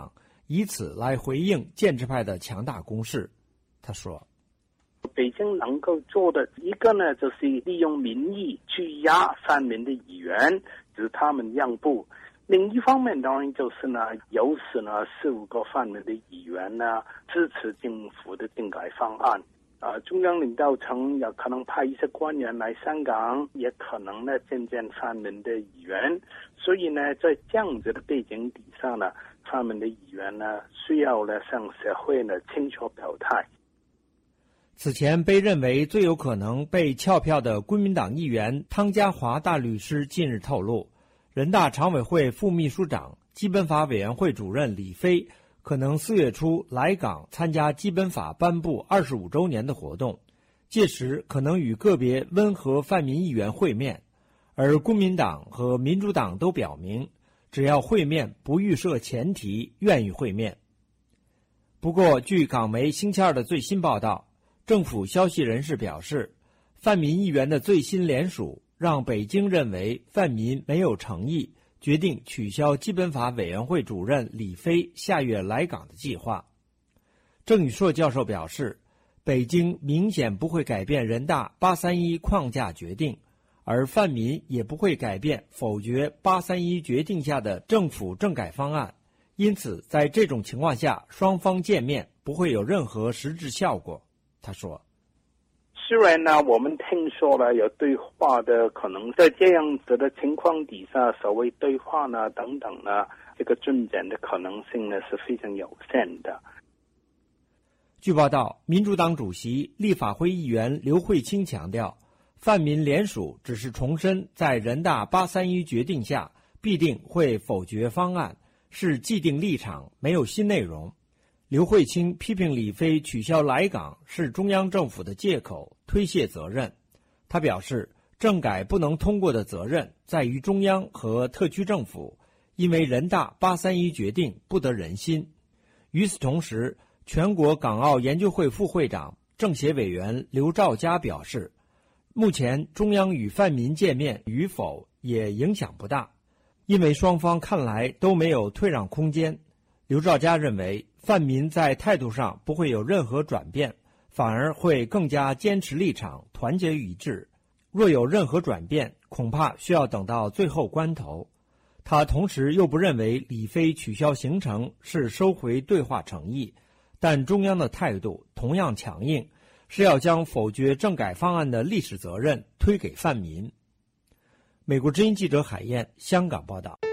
以此来回应建制派的强大攻势。他说， 北京能够做的一个呢，就是利用民意去压泛民的议员，使他们让步。另一方面当然就是呢，有时呢15个泛民的议员呢支持政府的政改方案。中央领导层也可能派一些官员来香港，也可能呢见见泛民的议员。所以呢，在这样子的背景底下呢，泛民的议员呢需要呢向社会呢清楚表态。 此前被认为最有可能被撬票的国民党议员汤家骅大律师近日透露，人大常委会副秘书长、基本法委员会主任李飞可能4月初来港参加基本法颁布25周年的活动，届时可能与个别温和泛民议员会面，而国民党和民主党都表明，只要会面不预设前提，愿意会面。不过，据港媒星期二的最新报道，政府消息人士表示，泛民议员的最新联署让北京认为泛民没有诚意，决定取消基本法委员会主任李飞下月来港的计划。郑宇硕教授表示，北京明显不会改变人大831框架决定，而泛民也不会改变否决831决定下的政府政改方案，因此在这种情况下，双方见面不会有任何实质效果。他说， 虽然呢，我们听说了有对话的可能，在这样子的情况底下，所谓对话呢等等呢，这个进展的可能性呢是非常有限的。 据报道，民主党主席、立法会议员刘慧卿强调，泛民联署只是重申在人大831决定下必定会否决方案，是既定立场，没有新内容。刘慧卿批评李飞取消来港是中央政府的借口，推卸责任。他表示，政改不能通过的责任在于中央和特区政府，因为人大831决定不得人心。与此同时，全国港澳研究会副会长、政协委员刘兆佳表示，目前中央与泛民见面与否也影响不大，因为双方看来都没有退让空间。刘兆佳认为，泛民在态度上不会有任何转变，反而会更加坚持立场，团结一致。若有任何转变，恐怕需要等到最后关头。他同时又不认为李飞取消行程是收回对话诚意，但中央的态度同样强硬，是要将否决政改方案的历史责任推给泛民。美国之音记者海燕，香港报道。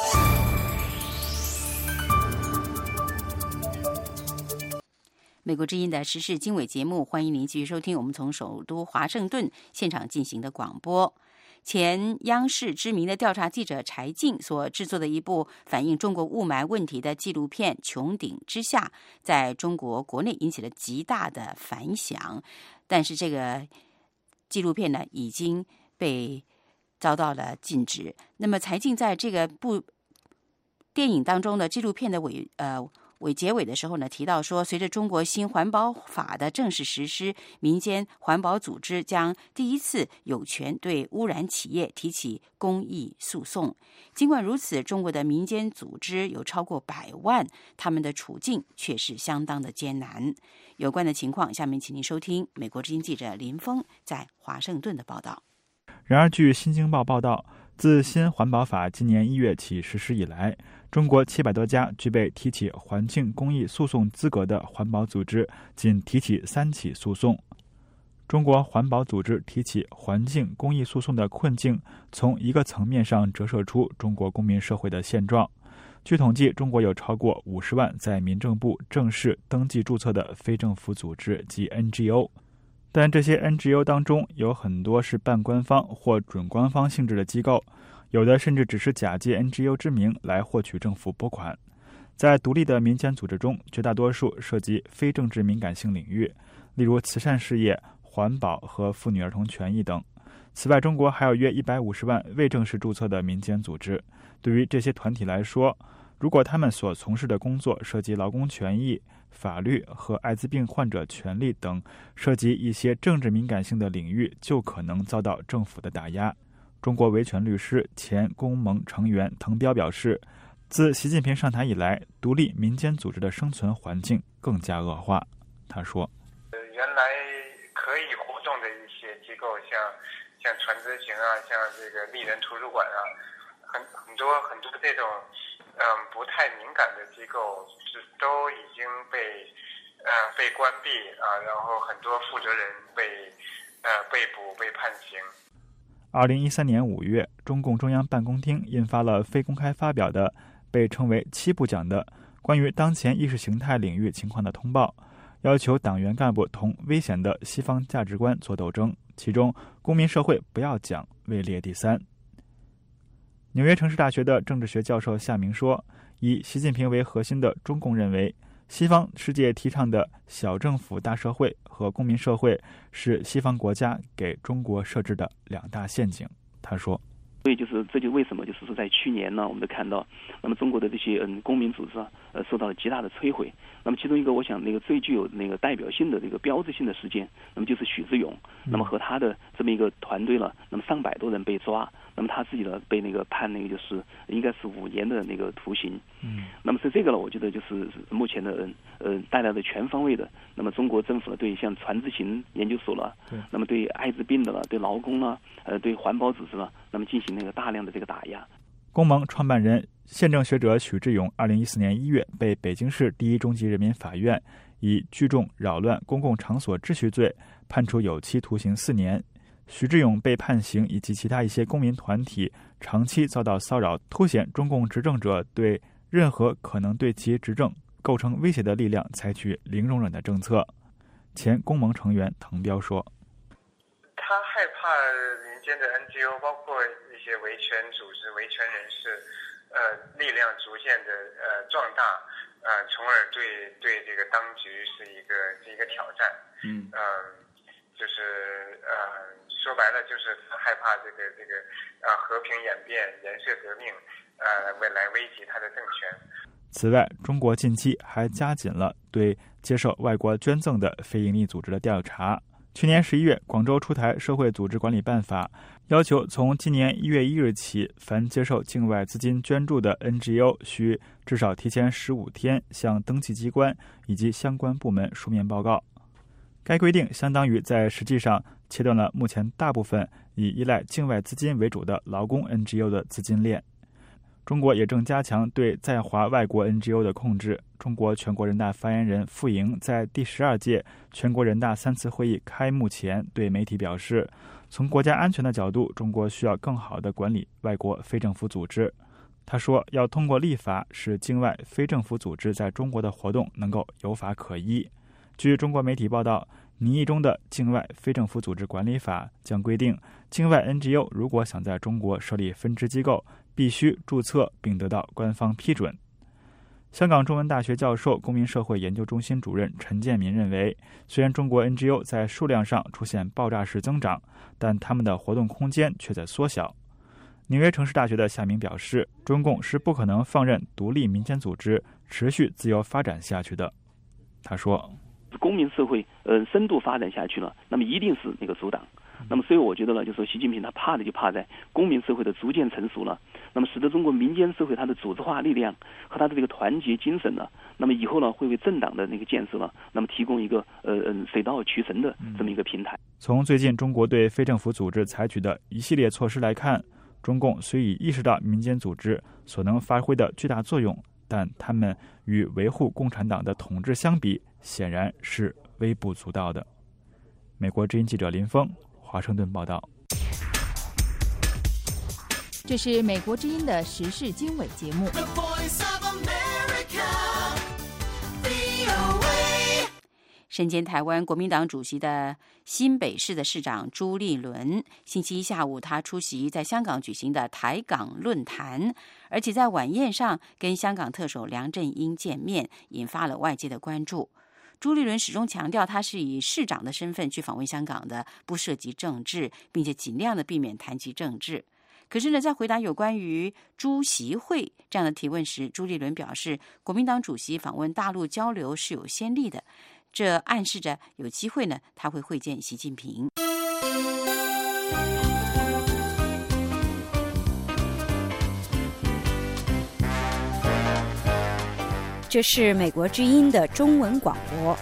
美国之音的时事经纬节目，欢迎您继续收听我们从首都华盛顿现场进行的广播。前央视知名的调查记者柴静所制作的一部反映中国雾霾问题的纪录片《穹顶之下》在中国国内引起了极大的反响，但是这个纪录片呢已经被遭到了禁止。那么柴静在这个部电影当中的纪录片的结尾的时候呢，提到说，随着中国新环保法的正式实施，民间环保组织将第一次有权对污染企业提起公益诉讼。尽管如此，中国的民间组织有超过100万，他们的处境却是相当的艰难。有关的情况，下面请您收听美国之音记者林峰在华盛顿的报道。 然而，据新京报报道，自新环保法今年1月起实施以来，中国700多家具备提起环境公益诉讼资格的环保组织仅提起3起诉讼。中国环保组织提起环境公益诉讼的困境，从一个层面上折射出中国公民社会的现状。据统计，中国有超过50万在民政部正式登记注册的非政府组织及 NGO， 但这些 NGO 当中有很多是半官方或准官方性质的机构，有的甚至只是假借 NGO 之名来获取政府拨款。在独立的民间组织中，绝大多数涉及非政治敏感性领域，例如慈善事业、环保和妇女儿童权益等。此外，中国还有约150万未正式注册的民间组织。对于这些团体来说，如果他们所从事的工作涉及劳工权益、法律和艾滋病患者权利等涉及一些政治敏感性的领域，就可能遭到政府的打压。中国维权律师、前工盟成员滕彪表示， 自习近平上台以来，独立民间组织的生存环境更加恶化。他说：“ 原来可以活动的一些机构，像传知行啊，像这个丽人图书馆啊，很多这种不太敏感的机构，都已经被关闭啊，然后很多负责人被捕被判刑。” 2013年5月，中共中央办公厅印发了非公开发表的被称为7部讲的关于当前意识形态领域情况的通报，要求党员干部同危险的西方价值观作斗争，其中公民社会不要讲位列第3。纽约城市大学的政治学教授夏明说，以习近平为核心的中共认为，西方世界提倡的小政府大社会和公民社会是西方国家给中国设置的2大陷阱。他说， 所以这就为什么说在去年呢，我们都看到，那么中国的这些公民组织受到了极大的摧毁。那么其中一个我想最具有代表性的标志性的事件，那么就是许志永，那么和他的这么一个团队了，那么上百多人被抓，那么他自己呢被判就是应该是5年的徒刑。那么是这个呢，我觉得就是目前的带来的全方位的，那么中国政府呢对像传知行研究所了，那么对艾滋病的了，对劳工了，对环保组织了，那么进行大量的打压。 公盟创办人、宪政学者许志永2014年1月被北京市第1中级人民法院以聚众扰乱公共场所秩序罪判处有期徒刑4年。许志永被判刑以及其他一些公民团体长期遭到骚扰，凸显中共执政者对任何可能对其执政构成威胁的力量采取零容忍的政策。前公盟成员滕彪说， 他害怕民间的 NGO 包括一些维权组织、维权人士力量逐渐的壮大，从而对这个当局是一个挑战。就是说白了，就是他害怕这个和平演变、颜色革命未来危及他的政权。 此外，中国近期还加紧了对接受外国捐赠的非营利组织的调查。去年11月，广州出台《社会组织管理办法》，要求从今年1月1日起，凡接受境外资金捐助的 NGO 需至少提前15天向登记机关以及相关部门书面报告。该规定相当于在实际上切断了目前大部分以依赖境外资金为主的劳工 NGO 的资金链。中国也正加强对在华外国 NGO 的控制。中国全国人大发言人傅莹在第12届全国人大3次会议开幕前对媒体表示，从国家安全的角度，中国需要更好地管理外国非政府组织。他说，要通过立法使境外非政府组织在中国的活动能够有法可依。据中国媒体报道，拟议中的境外非政府组织管理法将规定，境外 NGO 如果想在中国设立分支机构，必须注册并得到官方批准。香港中文大学教授、公民社会研究中心主任陈建民认为，虽然中国 NGO 在数量上出现爆炸式增长，但他们的活动空间却在缩小。纽约城市大学的夏明表示，中共是不可能放任独立民间组织持续自由发展下去的。他说， 公民社会深度发展下去了，那么一定是阻挡。那么所以我觉得呢，就说习近平他怕的就怕在公民社会的逐渐成熟了，那么使得中国民间社会它的组织化力量和它的这个团结精神呢，那么以后呢会为政党的建设呢，那么提供一个水到渠成的这么一个平台。 从最近中国对非政府组织采取的一系列措施来看，中共虽已意识到民间组织所能发挥的巨大作用，但他们与维护共产党的统治相比，显然是微不足道的。美国之音记者林峰，华盛顿报道。 这是美国之音的时事经纬节目。 身兼台湾国民党主席的新北市的市长朱立伦，星期一下午他出席在香港举行的台港论坛，而且在晚宴上跟香港特首梁振英见面，引发了外界的关注。朱立伦始终强调，他是以市长的身份去访问香港的，不涉及政治，并且尽量的避免谈及政治。可是呢，在回答有关于朱习会这样的提问时，朱立伦表示，国民党主席访问大陆交流是有先例的，这暗示着有机会呢，他会会见习近平。 这是美国之音的中文广播。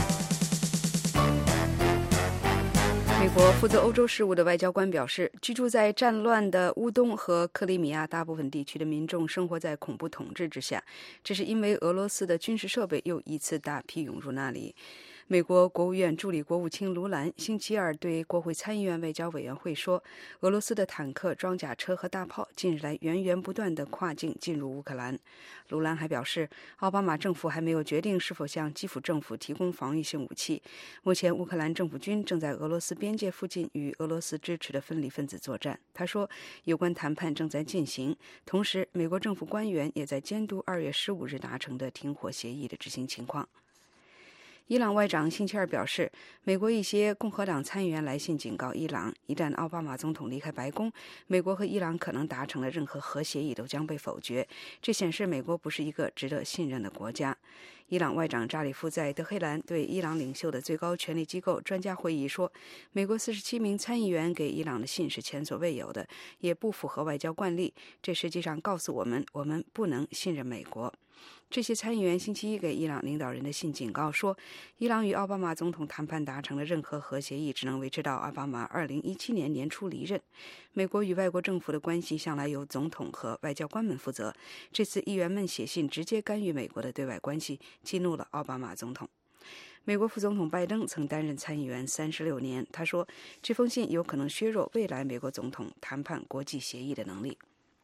美国负责欧洲事务的外交官表示，居住在战乱的乌东和克里米亚大部分地区的民众生活在恐怖统治之下，这是因为俄罗斯的军事设备又一次大批涌入那里。美国国务院助理国务卿卢兰星期二对国会参议院外交委员会说，俄罗斯的坦克、装甲车和大炮近日来源源不断地跨境进入乌克兰。卢兰还表示，奥巴马政府还没有决定是否向基辅政府提供防御性武器。目前乌克兰政府军正在俄罗斯边界附近与俄罗斯支持的分离分子作战。他说，有关谈判正在进行，同时美国政府官员也在监督2月15日达成的停火协议的执行情况。伊朗外长星期二表示，美国一些共和党参议员来信警告伊朗，一旦奥巴马总统离开白宫，美国和伊朗可能达成的任何核协议都将被否决。这显示美国不是一个值得信任的国家。伊朗外长扎里夫在德黑兰对伊朗领袖的最高权力机构专家会议说，美国47名参议员给伊朗的信是前所未有的，也不符合外交惯例。这实际上告诉我们，我们不能信任美国。这些参议员星期一给伊朗领导人的信警告说，伊朗与奥巴马总统谈判达成的任何核协议只能维持到奥巴马2017年年初离任。美国与外国政府的关系向来由总统和外交官们负责，这次议员们写信直接干预美国的对外关系，激怒了奥巴马总统。美国副总统拜登曾担任参议员36年，他说，这封信有可能削弱未来美国总统谈判国际协议的能力。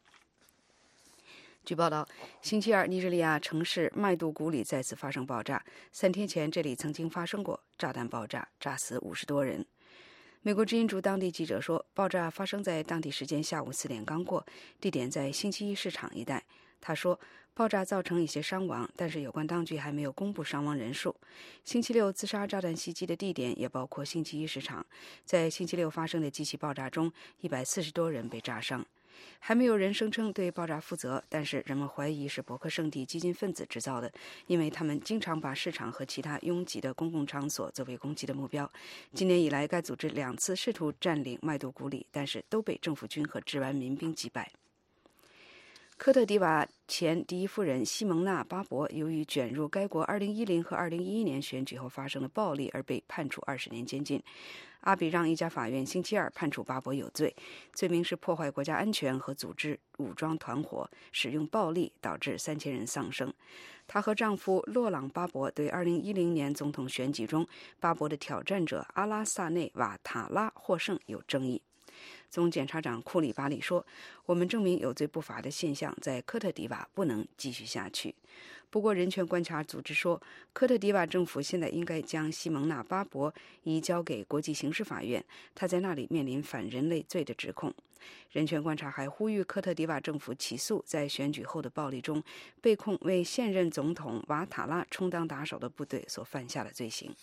据报道，星期二，尼日利亚城市麦杜古里再次发生爆炸。3天前，这里曾经发生过炸弹爆炸，炸死50多人。美国之音驻当地记者说，爆炸发生在当地时间下午4点刚过，地点在星期一市场一带。他说，爆炸造成一些伤亡，但是有关当局还没有公布伤亡人数。星期六自杀炸弹袭击的地点也包括星期一市场。在星期六发生的几起爆炸中，140多人被炸伤。还没有人声称对爆炸负责，但是人们怀疑是伯克圣地激进分子制造的，因为他们经常把市场和其他拥挤的公共场所作为攻击的目标。今年以来，该组织2次试图占领麦杜古里，但是都被政府军和治安民兵击败。科特迪瓦前第一夫人西蒙娜·巴博由于卷入该国2010和2011年选举后发生的暴力而被判处20年监禁。阿比让一家法院星期二判处巴博有罪，罪名是破坏国家安全和组织武装团伙，使用暴力导致3000人丧生。她和丈夫洛朗·巴博对2010年总统选举中巴博的挑战者阿拉萨内·瓦塔拉获胜有争议。总检察长库里巴里说，我们证明有罪不罚的现象在科特迪瓦不能继续下去。不过人权观察组织说，科特迪瓦政府现在应该将西蒙娜·巴博移交给国际刑事法院，他在那里面临反人类罪的指控。人权观察还呼吁科特迪瓦政府起诉在选举后的暴力中被控为现任总统瓦塔拉充当打手的部队所犯下的罪行。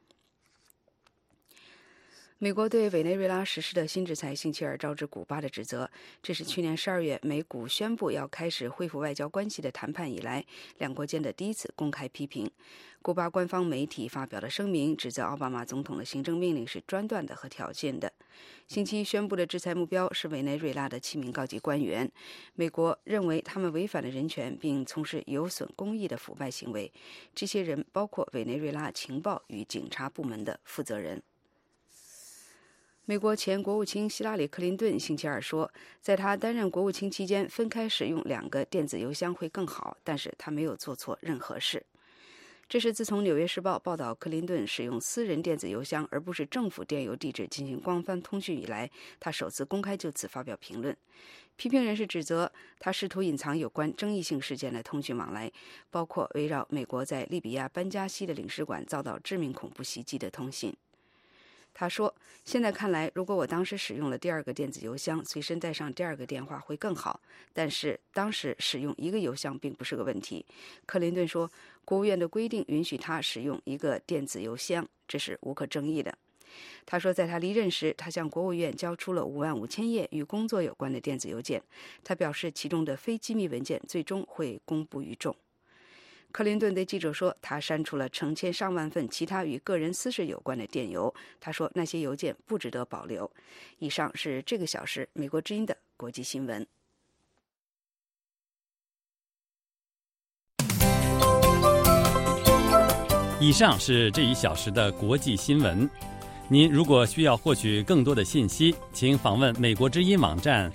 美国对委内瑞拉实施的新制裁星期二招致古巴的指责，这是去年12月美古宣布要开始恢复外交关系的谈判以来，两国间的第一次公开批评。古巴官方媒体发表了声明，指责奥巴马总统的行政命令是专断的和挑衅的。星期一宣布的制裁目标是委内瑞拉的7名高级官员，美国认为他们违反了人权并从事有损公益的腐败行为。这些人包括委内瑞拉情报与警察部门的负责人。美国前国务卿希拉里·克林顿星期二说，在他担任国务卿期间，分开使用2个电子邮箱会更好，但是他没有做错任何事。这是自从《纽约时报》报道克林顿使用私人电子邮箱而不是政府电邮地址进行官方通讯以来，他首次公开就此发表评论。批评人士指责他试图隐藏有关争议性事件的通讯往来，包括围绕美国在利比亚班加西的领事馆遭到致命恐怖袭击的通信。他说，现在看来，如果我当时使用了第2个电子邮箱，随身带上第2个电话会更好，但是当时使用1个邮箱并不是个问题。克林顿说，国务院的规定允许他使用1个电子邮箱，这是无可争议的。他说，在他离任时，他向国务院交出了55000页与工作有关的电子邮件，他表示其中的非机密文件最终会公布于众。克林顿对记者说，他删除了成千上万份其他与个人私事有关的电邮。他说，那些邮件不值得保留。以上是这个小时美国之音的国际新闻。 以上是这一小时的国际新闻。您如果需要获取更多的信息，请访问美国之音网站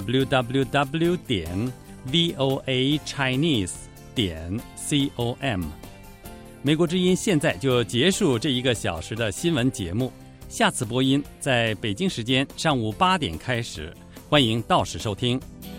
www.voachinese.com。美国之音现在就结束这1个小时的新闻节目，下次播音在北京时间上午8点开始，欢迎到时收听。